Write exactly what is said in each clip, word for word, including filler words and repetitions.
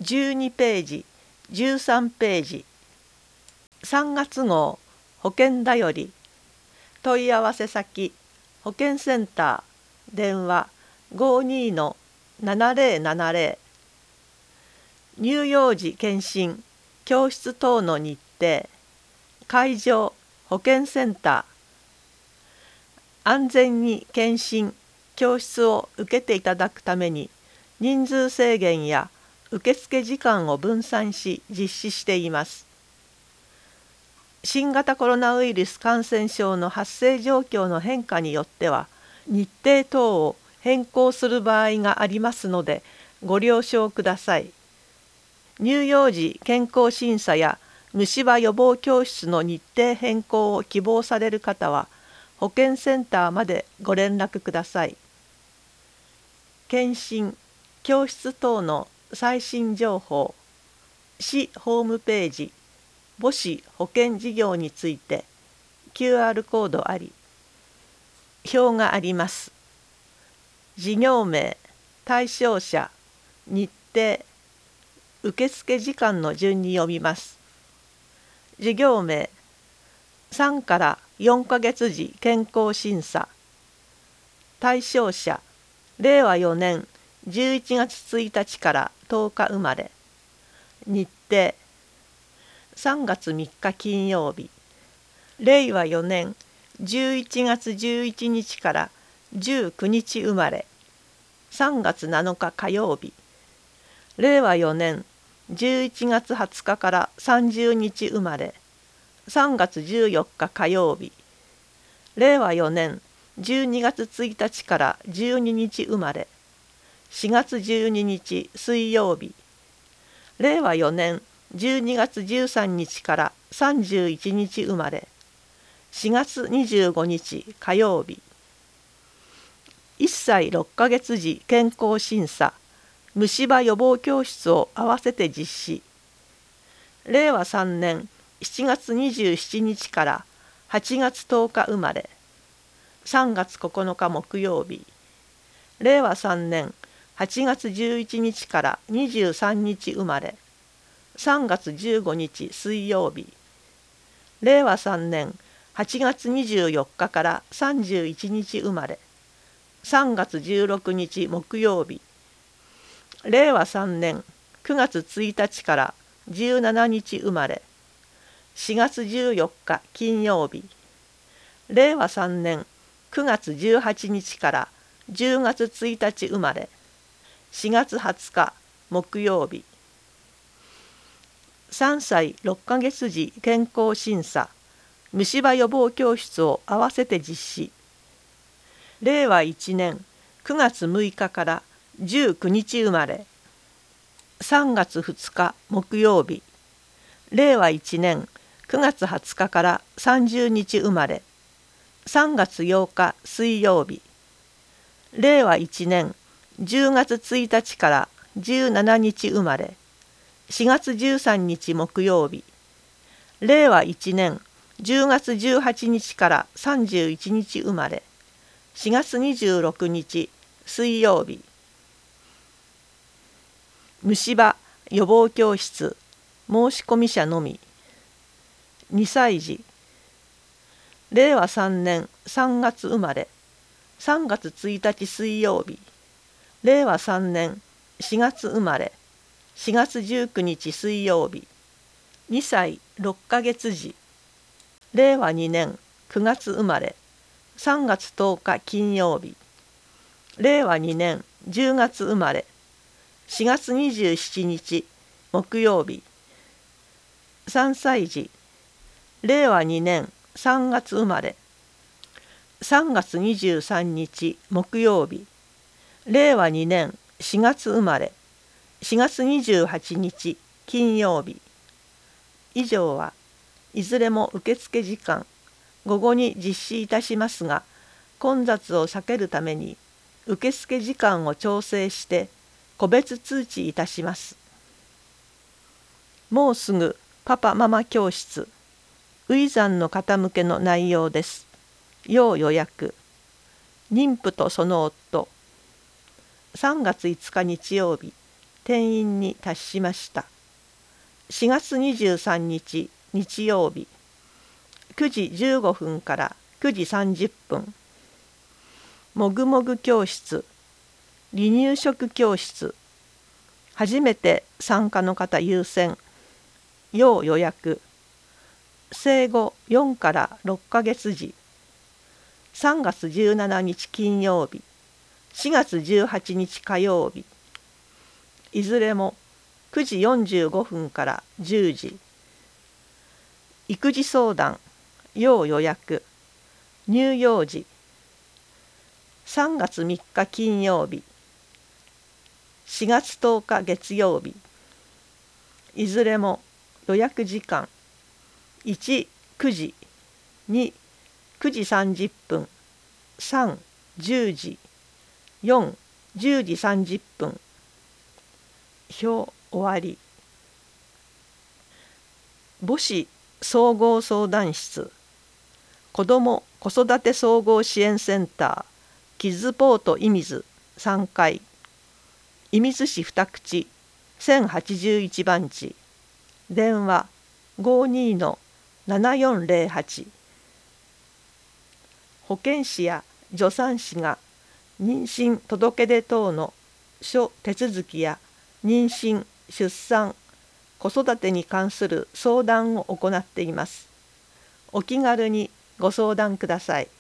じゅうにページ、じゅうさんページ。さんがつ号保険だより。問い合わせ先保健センター電話 ごーにーのななぜろななぜろ。乳幼児健診教室等の日程。会場保健センター。安全に健診教室を受けていただくために人数制限や受付時間を分散し実施しています。新型コロナウイルス感染症の発生状況の変化によっては日程等を変更する場合がありますのでご了承ください。乳幼児健康審査や虫歯予防教室の日程変更を希望される方は保健センターまでご連絡ください。健診教室等の最新情報、市ホームページ母子保健事業について キューアール コードあり、表があります。事業名、対象者、日程、受付時間の順に読みます。事業名、さんからよんかげつ時健康審査。対象者、れいわよねんじゅういちがつついたちからとおか生まれ。日程、さんがつみっか金曜日。れいわよねんじゅういちがつじゅういちにちからじゅうくにち生まれ。さんがつなのか火曜日。れいわよねんじゅういちがつはつかからさんじゅうにち生まれ。さんがつじゅうよっか火曜日。れいわよねんじゅうにがつついたちからじゅうににち生まれ。しがつじゅうににち水曜日。れいわよねんじゅうにがつじゅうさんにちからさんじゅういちにち生まれ。しがつにじゅうごにち火曜日。いっさいろっかげつ時健康審査虫歯予防教室を合わせて実施。れいわさんねんしちがつにじゅうしちにちからはちがつとおか生まれ。さんがつここのか木曜日。れいわさんねんはちがつじゅういちにちからにじゅうさんにち生まれ。さんがつじゅうごにち水曜日。れいわさんねんはちがつにじゅうよっかからさんじゅういちにち生まれ。さんがつじゅうろくにち木曜日。れいわさんねんくがつついたちからじゅうしちにち生まれ。しがつじゅうよっか金曜日。れいわさんねんくがつじゅうはちにちからじゅうがつついたち生まれ。しがつはつか木曜日。さんさいろっかげつ時健康審査虫歯予防教室を合わせて実施。れいわいちねんくがつむいかからじゅうくにち生まれ。さんがつふつか木曜日。れいわいちねんくがつはつかからさんじゅうにち生まれ。さんがつようか水曜日。れいわいちねんじゅうがつついたちからじゅうしちにち生まれ。しがつじゅうさんにち木曜日。れいわいちねんじゅうがつじゅうはちにちからさんじゅういちにち生まれ。しがつにじゅうろくにち水曜日。虫歯予防教室申し込み者のみ。にさい児。れいわさんねんさんがつ生まれ。さんがつついたち水曜日。れいわさんねんしがつ生まれ。しがつじゅうくにち水曜日。にさいろっかげつ児。れいわにねんくがつ生まれ。さんがつとおか金曜日。れいわにねんじゅうがつ生まれ。しがつにじゅうしちにち木曜日。さんさい児。れいわにねんさんがつ生まれ。さんがつにじゅうさんにち木曜日。れいわにねんしがつ生まれ。しがつにじゅうはちにち金曜日。以上はいずれも受付時間午後に実施いたしますが、混雑を避けるために受付時間を調整して個別通知いたします。もうすぐパパママ教室初産の方向けの内容です。要予約。妊婦とその夫。さんがついつか日曜日。 定員に達しました。しがつにじゅうさんにち日曜日、くじじゅうごふんからくじさんじゅっぷん、もぐもぐ教室、離乳食教室、初めて参加の方優先、要予約、生後よんからろっかげつ児、さんがつじゅうしちにち金曜日、しがつじゅうはちにち火曜日、いずれもくじよんじゅうごふんからじゅうじ、育児相談、要予約、乳幼児、さんがつみっか金曜日、しがつとおか月曜日、いずれも予約時間、いち、くじ、に、くじさんじゅっぷん、さん、じゅうじ、よん、じゅうじさんじゅっぷん。表終わり。母子総合相談室、子ども子育て総合支援センター、キッズポート射水さんかい、射水市二口せんはちじゅういちばんち、電話 ごーにーのななよんぜろはち。保健師や助産師が妊娠届出等の諸手続きや妊娠・出産・子育てに関する相談を行っています。お気軽にご相談ください。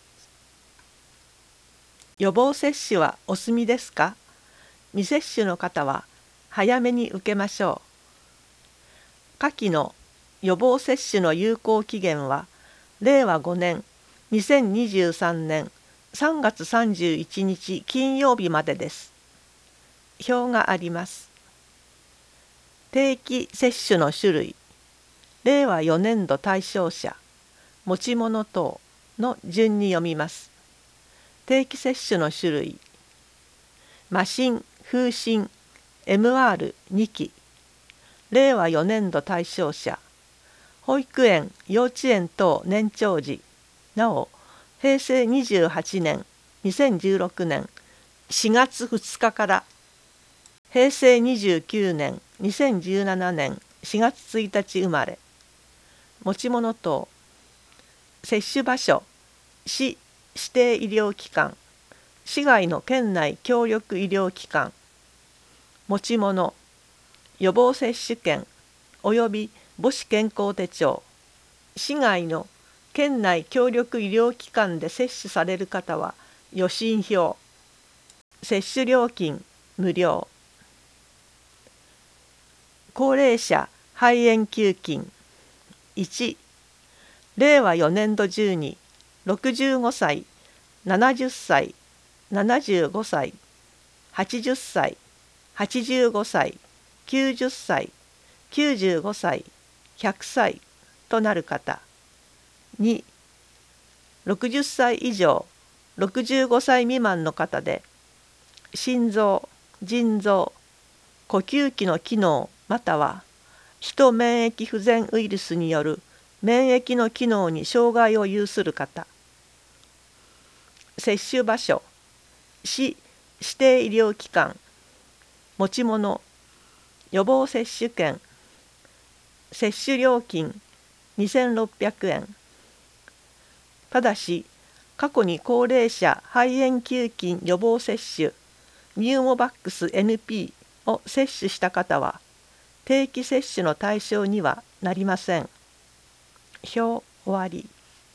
予防接種はお済みですか？未接種の方は早めに受けましょう。下記の予防接種の有効期限はれいわごねんにせんにじゅうさんねんさんがつさんじゅういちにち金曜日までです。表があります。定期接種の種類、れいわよねんど対象者、持ち物等の順に読みます。定期接種の種類、麻疹・風疹 エムアールに 期、れいわよねんど対象者、保育園・幼稚園等年長児、なおへいせいにじゅうはちねんにせんじゅうろくねんしがつふつかからへいせいにじゅうきゅうねんにせんじゅうななねんしがつついたち生まれ、持ち物等、接種場所、市指定医療機関、市外の県内協力医療機関、持ち物、予防接種券および母子健康手帳、市外の県内協力医療機関で接種される方は予診票、接種料金無料。高齢者肺炎給付いち、れいわよねんど中にろくじゅうごさい、ななじゅっさい、ななじゅうごさい、はちじゅっさい、はちじゅうごさい、きゅうじゅっさい、きゅうじゅうごさい、ひゃくさいとなる方。に、ろくじゅっさい以上、ろくじゅうごさい未満の方で、心臓、腎臓、呼吸器の機能またはヒト免疫不全ウイルスによる免疫の機能に障害を有する方。接種場所、市指定医療機関、持ち物、予防接種券、接種料金にせんろっぴゃくえん。ただし、過去に高齢者肺炎球菌予防接種ニューモバックス エヌピー を接種した方は定期接種の対象にはなりません。表終わり。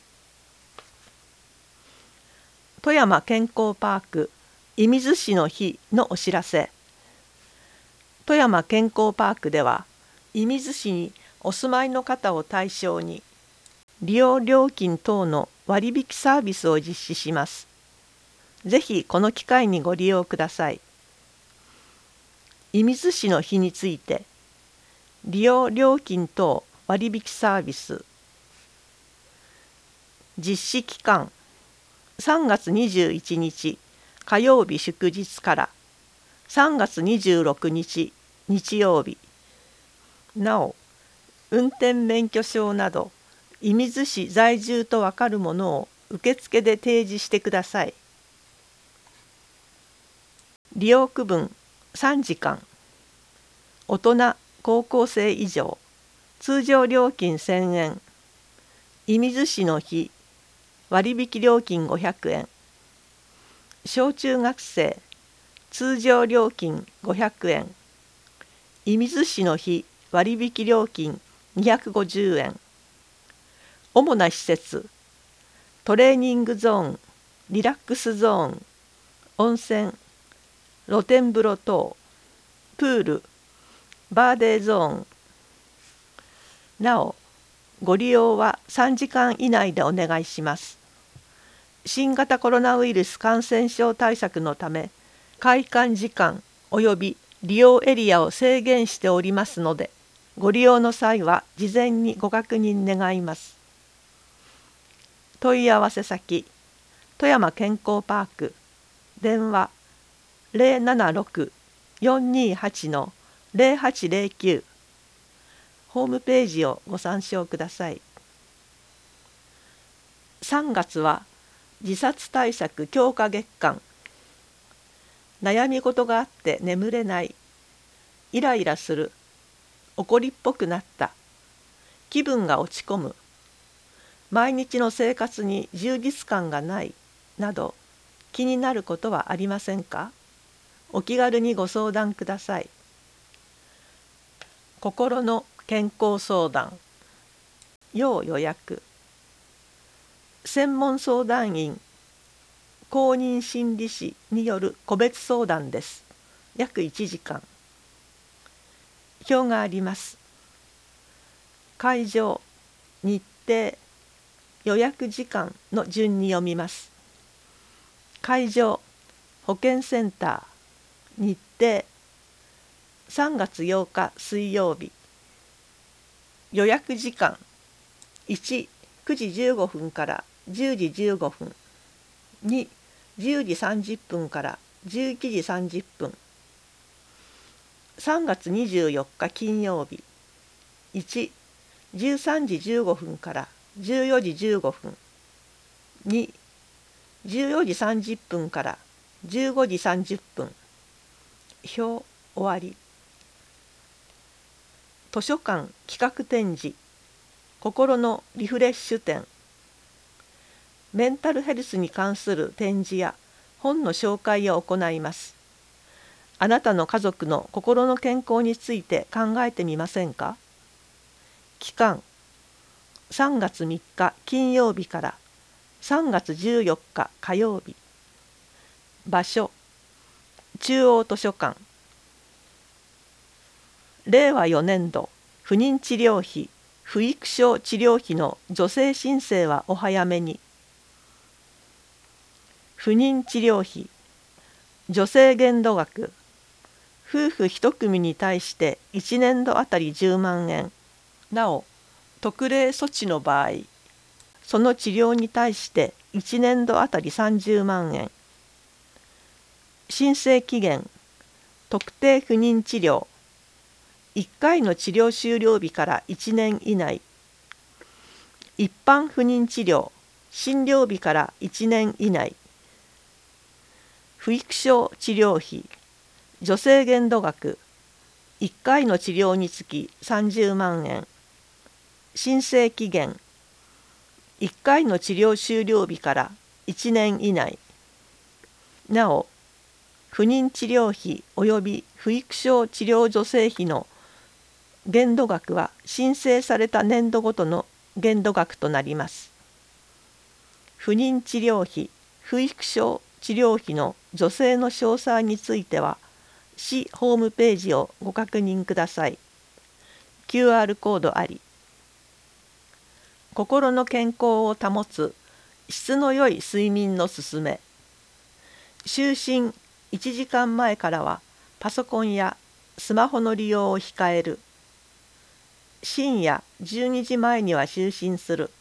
富山健康パーク射水市の日のお知らせ。富山健康パークでは射水市にお住まいの方を対象に利用料金等の割引サービスを実施します。ぜひこの機会にご利用ください。射水市の日について、利用料金等割引サービス、実施期間、さんがつにじゅういちにち火曜日祝日からさんがつにじゅうろくにち日曜日。なお、運転免許証など射水市在住とわかるものを受付で提示してください。利用区分さんじかん、 大人高校生以上通常料金せんえん、射水市の日割引料金ごひゃくえん、小中学生通常料金ごひゃくえん、射水市の日割引料金にひゃくごじゅうえん。主な施設トレーニングゾーン、リラックスゾーン、温泉、露天風呂等、プール、バーデーゾーン。なお、ご利用はさんじかん以内でお願いします。新型コロナウイルス感染症対策のため、開館時間及び利用エリアを制限しておりますので、ご利用の際は事前にご確認願います。問い合わせ先、富山健康パーク、電話 ゼロななろく よんにはち のゼロはちゼロきゅう、ホームページをご参照ください。さんがつは自殺対策強化月間。悩み事があって眠れない、イライラする、怒りっぽくなった、気分が落ち込む、毎日の生活に充実感がないなど気になることはありませんか？お気軽にご相談ください。心の健康相談要予約。専門相談員公認心理師による個別相談です。約いちじかん。表があります。会場、日程、予約時間の順に読みます。会場、保健センター、日程、さんがつようか水曜日。予約時間、いち、くじじゅうごふんからじゅうじじゅうごふん、に、じゅうじさんじゅっぷんからじゅういちじさんじゅっぷん。さんがつにじゅうよっか金曜日。いち、じゅうさんじじゅうごふんからじゅうよじじゅうごふん。に、じゅうよじさんじゅっぷんからじゅうごじさんじゅっぷん。表終わり。図書館企画展示心のリフレッシュ展。メンタルヘルスに関する展示や本の紹介を行います。あなたの家族の心の健康について考えてみませんか？期間さんがつみっか金曜日からさんがつじゅうよっか火曜日。場所中央図書館。れいわよねんど不妊治療費不育症治療費の助成申請はお早めに。不妊治療費助成限度額夫婦一組に対していちねんどあたりじゅうまんえん。なお特例措置の場合その治療に対していちねんどあたりさんじゅうまんえん。申請期限特定不妊治療いっかいの治療終了日からいちねん以内。一般不妊治療診療日からいちねん以内。不育症治療費助成限度額いっかいの治療につきさんじゅうまんえん。申請期限いっかいの治療終了日からいちねん以内。なお不妊治療費及び不育症治療助成費の限度額は申請された年度ごとの限度額となります。不妊治療費不育症治療費の助成の詳細については市ホームページをご確認ください。キューアール コードあり。心の健康を保つ質の良い睡眠のすすめ。就寝いちじかんまえからはパソコンやスマホの利用を控える。深夜じゅうにじまえには就寝する。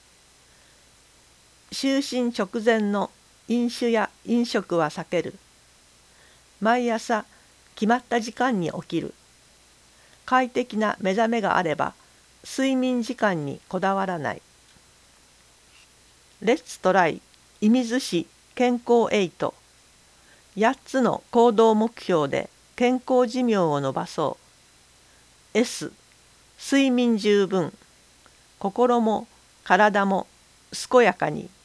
就寝直前の飲酒や飲食は避ける。毎朝決まった時間に起きる。快適な目覚めがあれば睡眠時間にこだわらない。レッツトライ射水市健康エイト。やっつの行動目標で健康寿命を伸ばそう。 S 睡眠十分、心も体も健やかに。